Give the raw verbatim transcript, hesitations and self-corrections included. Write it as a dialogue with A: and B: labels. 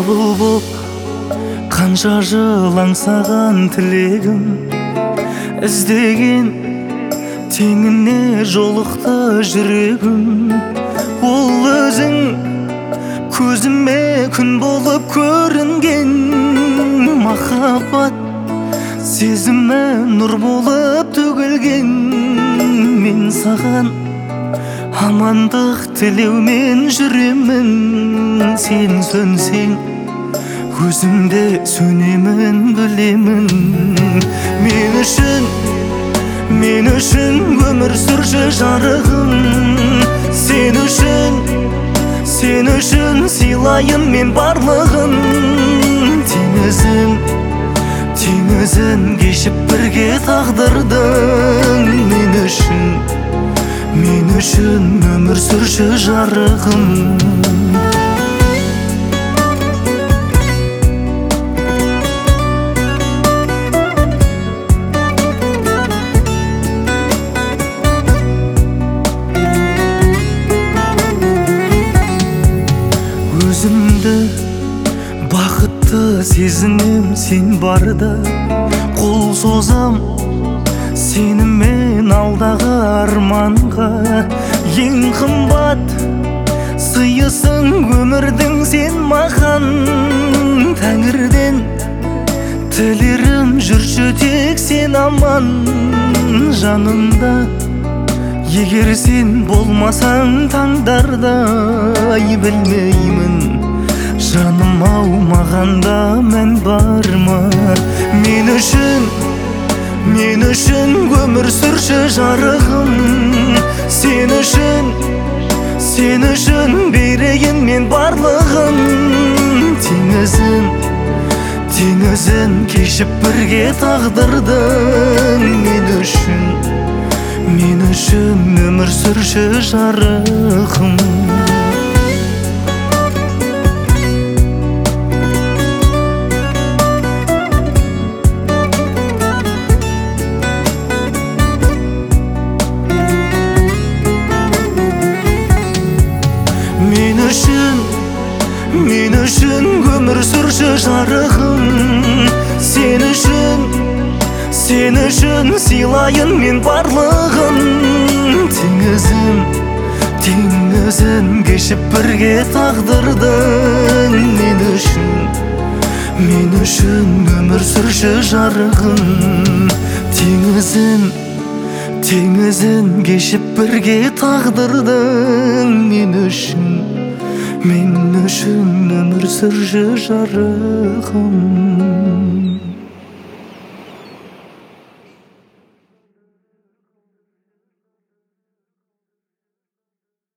A: қабыл боп қанша жыл аңсаған тілегім, іздеген теңіне жолықты жүрегім. Ол өзің көзіме күн болып көрінген, махаббат сезімі нұр болып төгілген. Мен саған амандық тілеумен жүремін, сен сөнсең өзімде сөнемін білемін. Мен үшін, мен үшін өмір сүрші жарығым, сен үшін, сен үшін сыйлайын мен барлығын. Теңізін, теңізін кешіп бірге тағдырдың. Мен үшін, мен үшін өмір сүрші жарығым. Өзімді бақытты сезінем сен барда, қол созам сенімен алдағы арманға. Ең қымбат сыйысың өмірдің сен маған, тәңірден тілерім жүрші тек сен аман. Жанымда егер сен болмасаң таңдарда, білмеймін жаным ау мағанда мән бар ма. Мен үшін, мен үшін өмір сүрші жарығым, сен үшін, сен үшін берейін мен барлығын. Теңізін, теңізін кешіп бірге тағдырдың. Мен үшін, мен үшін өмір сүрші жарығым. Мен үшін, мен үшін өмір сүрші жарығым, сен үшін, сен үшін сыйлайын мен барлығын. Теңізін, теңізін кешіп бірге тағдырдың. Мен үшін, мен үшін өмір сүрші жарығым. Теңізін, теңізін кешіп бірге тағдырдың. Мен үшін, мен үшін өмір сүрші жарығым.